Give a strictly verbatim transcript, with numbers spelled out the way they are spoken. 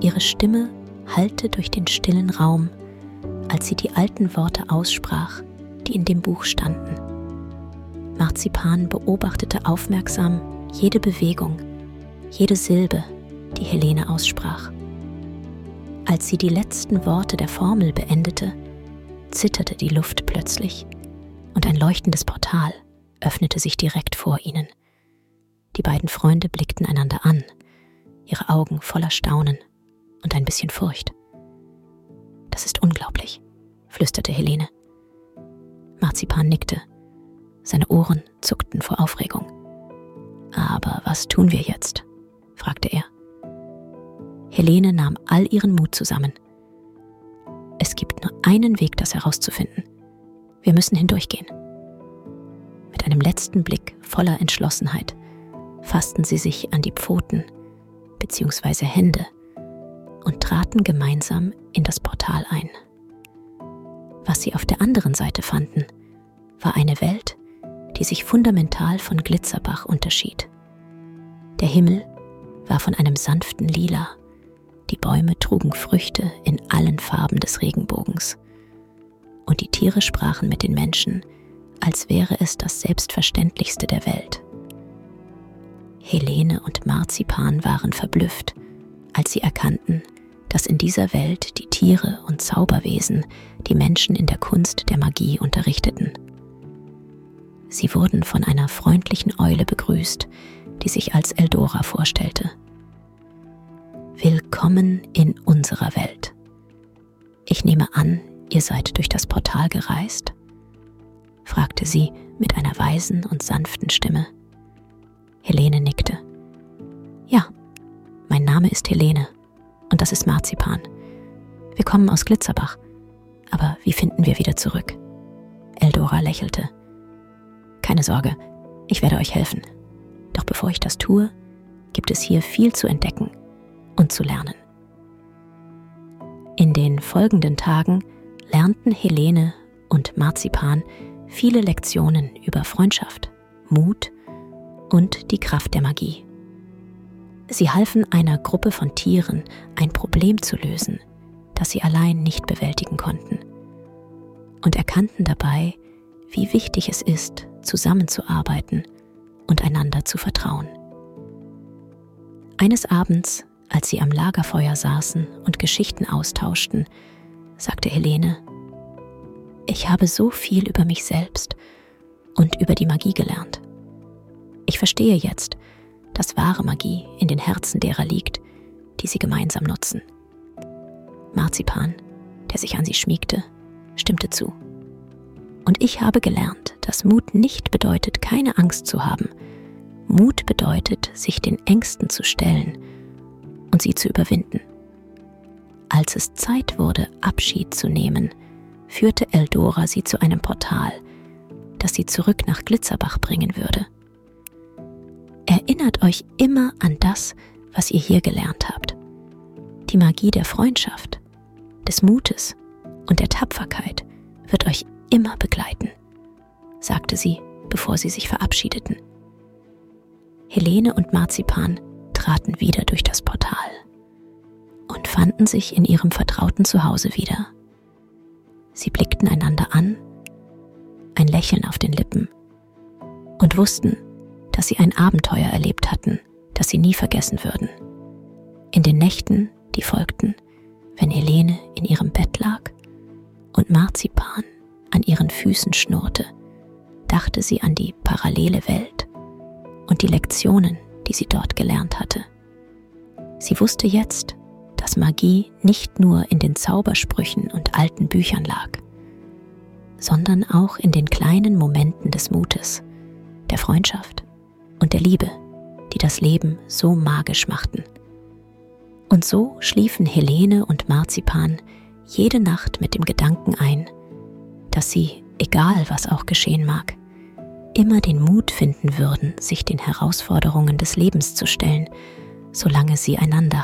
Ihre Stimme hallte durch den stillen Raum, als sie die alten Worte aussprach, die in dem Buch standen. Marzipan beobachtete aufmerksam jede Bewegung, jede Silbe, die Helene aussprach. Als sie die letzten Worte der Formel beendete, zitterte die Luft plötzlich und ein leuchtendes Portal öffnete sich direkt vor ihnen. Die beiden Freunde blickten einander an, ihre Augen voller Staunen und ein bisschen Furcht. »Das ist unglaublich«, flüsterte Helene. Marzipan nickte. Seine Ohren zuckten vor Aufregung. »Aber was tun wir jetzt?«, fragte er. Helene nahm all ihren Mut zusammen. »Es gibt nur einen Weg, das herauszufinden. Wir müssen hindurchgehen.« Mit einem letzten Blick voller Entschlossenheit fassten sie sich an die Pfoten bzw. Hände und traten gemeinsam in das Portal ein. Was sie auf der anderen Seite fanden, war eine Welt, die sich fundamental von Glitzerbach unterschied. Der Himmel war von einem sanften Lila, die Bäume trugen Früchte in allen Farben des Regenbogens und die Tiere sprachen mit den Menschen, als wäre es das Selbstverständlichste der Welt. Helene und Marzipan waren verblüfft, als sie erkannten, dass in dieser Welt die Tiere und Zauberwesen die Menschen in der Kunst der Magie unterrichteten. Sie wurden von einer freundlichen Eule begrüßt, die sich als Eldora vorstellte. »Willkommen in unserer Welt. Ich nehme an, ihr seid durch das Portal gereist?«, fragte sie mit einer weisen und sanften Stimme. Helene nickte. »Ja, mein Name ist Helene und das ist Marzipan. Wir kommen aus Glitzerbach, aber wie finden wir wieder zurück?« Eldora lächelte. »Keine Sorge, ich werde euch helfen. Doch bevor ich das tue, gibt es hier viel zu entdecken und zu lernen.« In den folgenden Tagen lernten Helene und Marzipan viele Lektionen über Freundschaft, Mut und die Kraft der Magie. Sie halfen einer Gruppe von Tieren, ein Problem zu lösen, das sie allein nicht bewältigen konnten, und erkannten dabei, wie wichtig es ist, zusammenzuarbeiten und einander zu vertrauen. Eines Abends, als sie am Lagerfeuer saßen und Geschichten austauschten, sagte Helene: »Ich habe so viel über mich selbst und über die Magie gelernt. Ich verstehe jetzt, dass wahre Magie in den Herzen derer liegt, die sie gemeinsam nutzen.« Marzipan, der sich an sie schmiegte, stimmte zu. »Und ich habe gelernt, dass Mut nicht bedeutet, keine Angst zu haben. Mut bedeutet, sich den Ängsten zu stellen und sie zu überwinden. Als es Zeit wurde, Abschied zu nehmen, führte Eldora sie zu einem Portal, das sie zurück nach Glitzerbach bringen würde. Erinnert euch immer an das, was ihr hier gelernt habt. Die Magie der Freundschaft, des Mutes und der Tapferkeit wird euch immer begleiten«, sagte sie, bevor sie sich verabschiedeten. Helene und Marzipan traten wieder durch das Portal und fanden sich in ihrem vertrauten Zuhause wieder. Sie blickten einander an, ein Lächeln auf den Lippen, und wussten, dass sie ein Abenteuer erlebt hatten, das sie nie vergessen würden. In den Nächten, die folgten, wenn Helene in ihrem Bett lag und Marzipan an ihren Füßen schnurrte, dachte sie an die parallele Welt und die Lektionen, die sie dort gelernt hatte. Sie wusste jetzt, dass Magie nicht nur in den Zaubersprüchen und alten Büchern lag, sondern auch in den kleinen Momenten des Mutes, der Freundschaft und der Liebe, die das Leben so magisch machten. Und so schliefen Helene und Marzipan jede Nacht mit dem Gedanken ein, dass sie, egal was auch geschehen mag, immer den Mut finden würden, sich den Herausforderungen des Lebens zu stellen, solange sie einander